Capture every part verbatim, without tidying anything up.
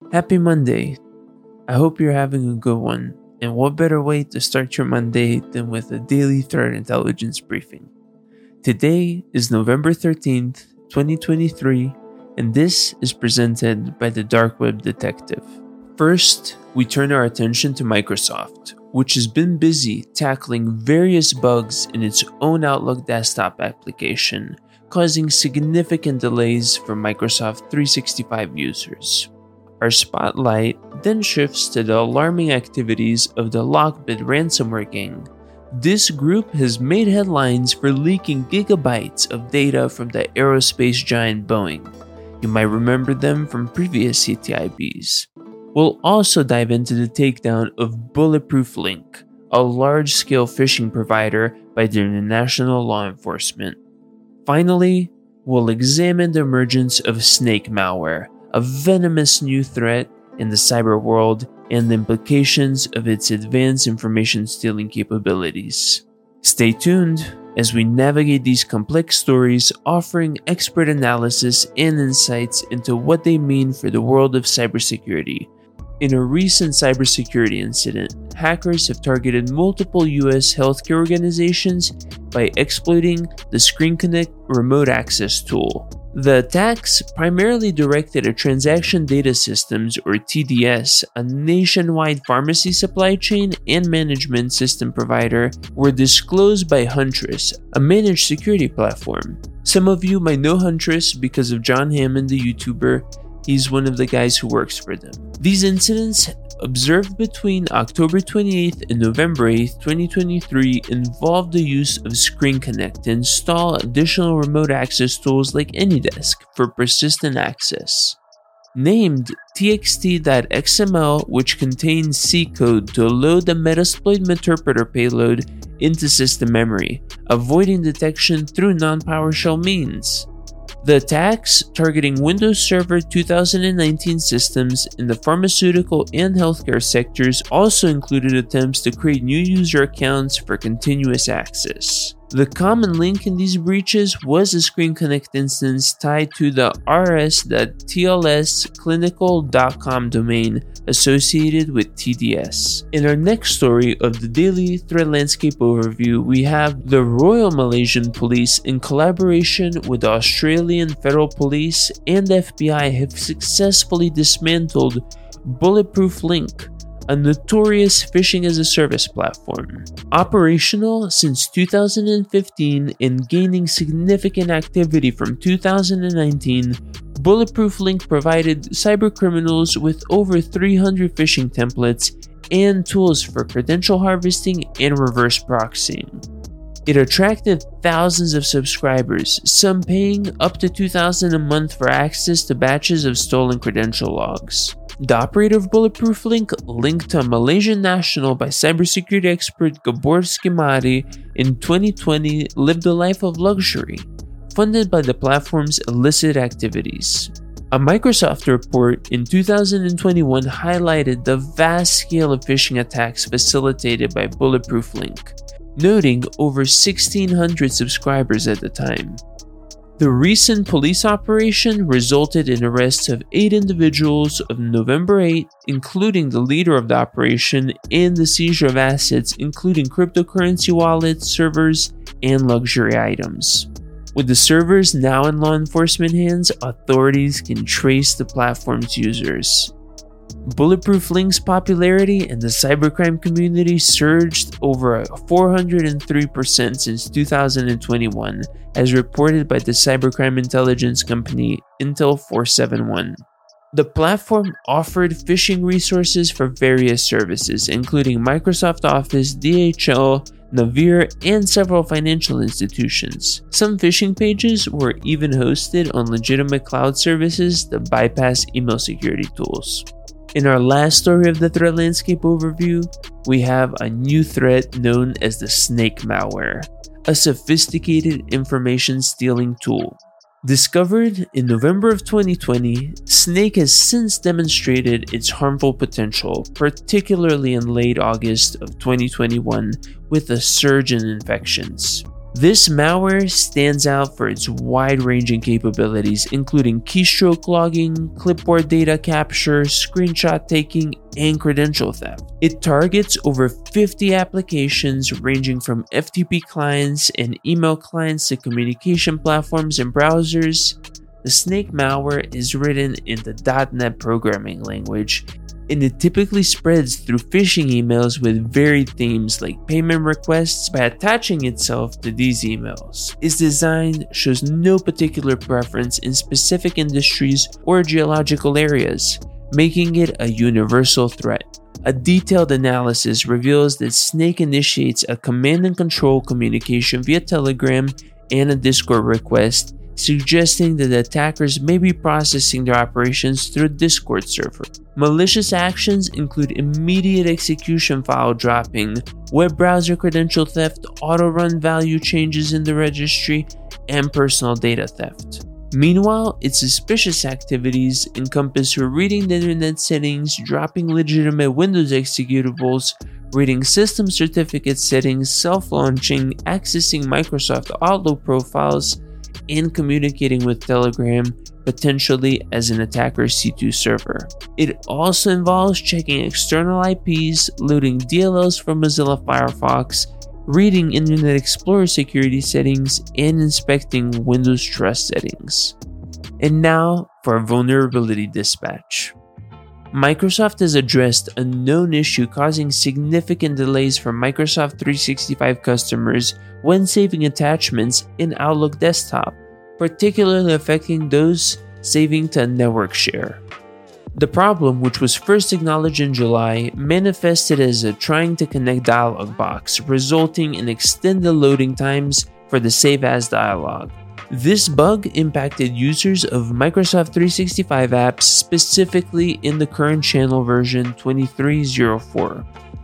Happy Monday. I hope you're having a good one, and what better way to start your Monday than with a daily threat intelligence briefing. Today is November thirteenth, twenty twenty-three, and this is presented by the Dark Web Detective. First, we turn our attention to Microsoft, which has been busy tackling various bugs in its own Outlook desktop application, causing significant delays for Microsoft three sixty-five users. Our spotlight then shifts to the alarming activities of the Lockbit ransomware gang. This group has made headlines for leaking gigabytes of data from the aerospace giant Boeing. You might remember them from previous C T I Bs. We'll also dive into the takedown of Bulletproof Link, a large-scale phishing provider by the international law enforcement. Finally, we'll examine the emergence of snake malware, a venomous new threat in the cyber world, and the implications of its advanced information stealing capabilities. Stay tuned as we navigate these complex stories, offering expert analysis and insights into what they mean for the world of cybersecurity. In a recent cybersecurity incident, hackers have targeted multiple U S healthcare organizations by exploiting the Screen Connect remote access tool. The attacks primarily directed at Transaction Data Systems, or T D S, a nationwide pharmacy supply chain and management system provider, were disclosed by Huntress, a managed security platform. Some of you might know Huntress because of John Hammond, the YouTuber. He's one of the guys who works for them. These incidents, observed between October twenty-eighth and November eighth, twenty twenty-three, involved the use of Screen Connect to install additional remote access tools like AnyDesk for persistent access. Named T X T dot X M L, which contains C code to load the Metasploit interpreter payload into system memory, avoiding detection through non-PowerShell means. The attacks, targeting Windows Server two thousand nineteen systems in the pharmaceutical and healthcare sectors, also included attempts to create new user accounts for continuous access. The common link in these breaches was a Screen Connect instance tied to the r s dot t l s clinical dot com domain associated with T D S. In our next story of the Daily Threat Landscape Overview, we have the Royal Malaysian Police, in collaboration with the Australian Federal Police and F B I, have successfully dismantled Bulletproof Link, a notorious phishing-as-a-service platform. Operational since two thousand fifteen and gaining significant activity from two thousand nineteen, Bulletproof Link provided cybercriminals with over three hundred phishing templates and tools for credential harvesting and reverse proxying. It attracted thousands of subscribers, some paying up to two thousand dollars a month for access to batches of stolen credential logs. The operator of Bulletproof Link, linked to a Malaysian national by cybersecurity expert Gabor Skimari, in twenty twenty lived a life of luxury, funded by the platform's illicit activities. A Microsoft report in two thousand twenty-one highlighted the vast scale of phishing attacks facilitated by Bulletproof Link, noting over sixteen hundred subscribers at the time. The recent police operation resulted in arrests of eight individuals on November eighth, including the leader of the operation, and the seizure of assets including cryptocurrency wallets, servers, and luxury items. With the servers now in law enforcement hands, authorities can trace the platform's users. Bulletproof Link's popularity in the cybercrime community surged over four hundred three percent since two thousand twenty-one, as reported by the cybercrime intelligence company Intel four seventy-one. The platform offered phishing resources for various services, including Microsoft Office, D H L, Navir, and several financial institutions. Some phishing pages were even hosted on legitimate cloud services that bypass email security tools. In our last story of the Threat Landscape Overview, we have a new threat known as the snake malware, a sophisticated information stealing tool. Discovered in November of twenty twenty, Snake has since demonstrated its harmful potential, particularly in late August of twenty twenty-one, with a surge in infections. This malware stands out for its wide-ranging capabilities, including keystroke logging, clipboard data capture, screenshot taking, and credential theft. It targets over fifty applications ranging from F T P clients and email clients to communication platforms and browsers. The snake malware is written in the dot net programming language, and it typically spreads through phishing emails with varied themes like payment requests by attaching itself to these emails. Its design shows no particular preference in specific industries or geological areas, making it a universal threat. A detailed analysis reveals that Snake initiates a command and control communication via Telegram and a Discord request, suggesting that the attackers may be processing their operations through a Discord server. Malicious actions include immediate execution file dropping, web browser credential theft, auto-run value changes in the registry, and personal data theft. Meanwhile, its suspicious activities encompass reading the internet settings, dropping legitimate Windows executables, reading system certificate settings, self-launching, accessing Microsoft Outlook profiles, and communicating with Telegram, potentially as an attacker's C two server. It also involves checking external I Ps, loading D L Ls from Mozilla Firefox, reading Internet Explorer security settings, and inspecting Windows Trust settings. And now for a vulnerability dispatch. Microsoft has addressed a known issue causing significant delays for Microsoft three sixty-five customers when saving attachments in Outlook Desktop, particularly affecting those saving to a network share. The problem, which was first acknowledged in July, manifested as a trying to connect dialog box, resulting in extended loading times for the Save As dialog. This bug impacted users of Microsoft three sixty-five apps, specifically in the current channel version twenty-three point oh four.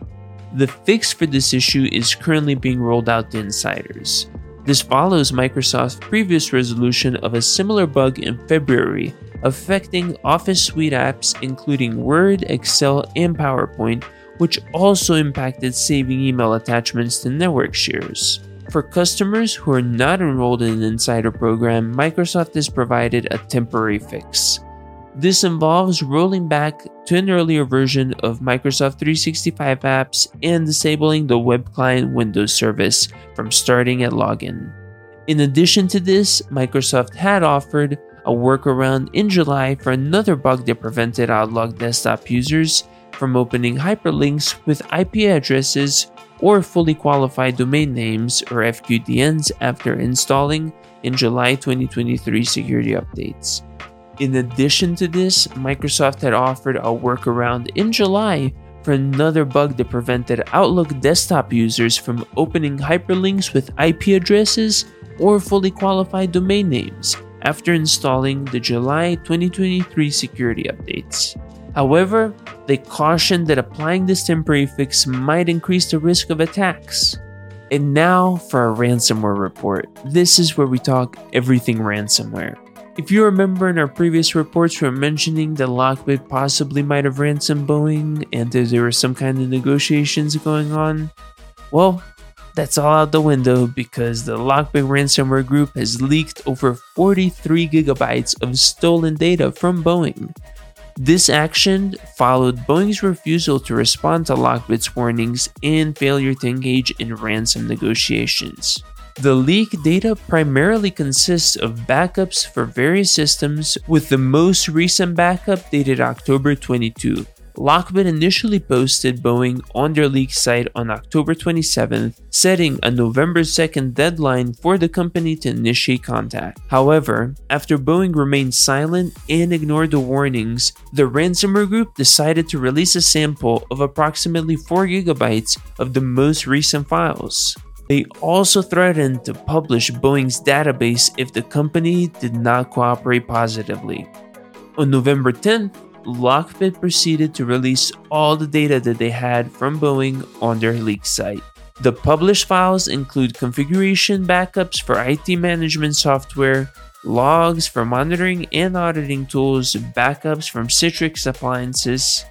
The fix for this issue is currently being rolled out to insiders. This follows Microsoft's previous resolution of a similar bug in February, affecting Office Suite apps including Word, Excel, and PowerPoint, which also impacted saving email attachments to network shares. For customers who are not enrolled in an insider program, Microsoft has provided a temporary fix. This involves rolling back to an earlier version of Microsoft three sixty-five apps and disabling the web client Windows service from starting at login. In addition to this, Microsoft had offered a workaround in July for another bug that prevented Outlook Desktop users from opening hyperlinks with I P addresses or fully qualified domain names or F Q D Ns after installing in July twenty twenty-three security updates. In addition to this, Microsoft had offered a workaround in July for another bug that prevented Outlook Desktop users from opening hyperlinks with I P addresses or fully qualified domain names after installing the July twenty twenty-three security updates. However, they cautioned that applying this temporary fix might increase the risk of attacks. And now for a ransomware report. This is where we talk everything ransomware. If you remember in our previous reports, we were mentioning that Lockbit possibly might have ransomed Boeing and that there were some kind of negotiations going on. Well, that's all out the window because the Lockbit ransomware group has leaked over forty-three gigabytes of stolen data from Boeing. This action followed Boeing's refusal to respond to Lockbit's warnings and failure to engage in ransom negotiations. The leaked data primarily consists of backups for various systems, with the most recent backup dated October twenty-second. Lockbit initially posted Boeing on their leak site on October twenty-seventh, setting a November second deadline for the company to initiate contact. However, after Boeing remained silent and ignored the warnings, the ransomware group decided to release a sample of approximately four gigabytes of the most recent files. They also threatened to publish Boeing's database if the company did not cooperate positively. On November tenth, Lockbit proceeded to release all the data that they had from Boeing on their leak site. The published files include configuration backups for I T management software, logs for monitoring and auditing tools, backups from Citrix appliances,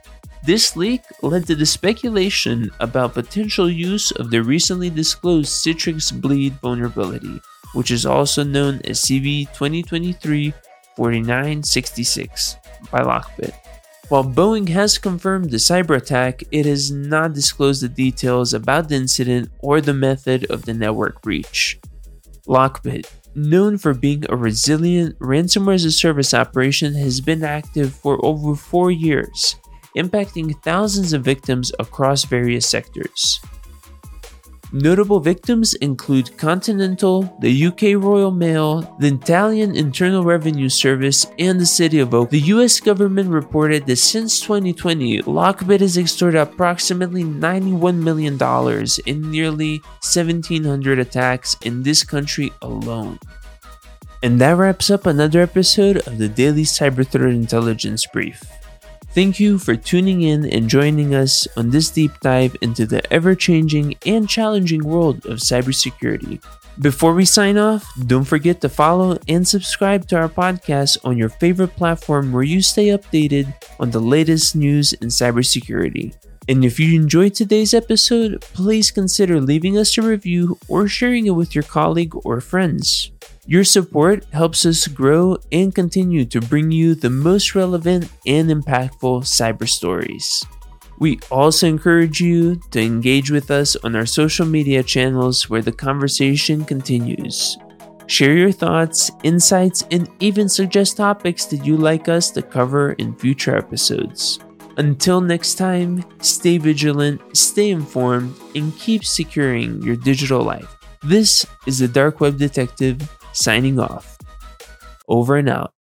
This leak led to the speculation about potential use of the recently disclosed Citrix Bleed vulnerability, which is also known as C V twenty twenty-three dash forty-nine sixty-six by Lockbit. While Boeing has confirmed the cyber attack, it has not disclosed the details about the incident or the method of the network breach. Lockbit, known for being a resilient ransomware as a service operation, has been active for over four years, impacting thousands of victims across various sectors. Notable victims include Continental, the U K Royal Mail, the Italian Internal Revenue Service, and the City of Oakland. The U S government reported that since twenty twenty, Lockbit has extorted approximately ninety-one million dollars in nearly seventeen hundred attacks in this country alone. And that wraps up another episode of the Daily Cyber Threat Intelligence Brief. Thank you for tuning in and joining us on this deep dive into the ever-changing and challenging world of cybersecurity. Before we sign off, don't forget to follow and subscribe to our podcast on your favorite platform where you stay updated on the latest news in cybersecurity. And if you enjoyed today's episode, please consider leaving us a review or sharing it with your colleague or friends. Your support helps us grow and continue to bring you the most relevant and impactful cyber stories. We also encourage you to engage with us on our social media channels where the conversation continues. Share your thoughts, insights, and even suggest topics that you'd like us to cover in future episodes. Until next time, stay vigilant, stay informed, and keep securing your digital life. This is the Dark Web Detective, signing off. Over and out.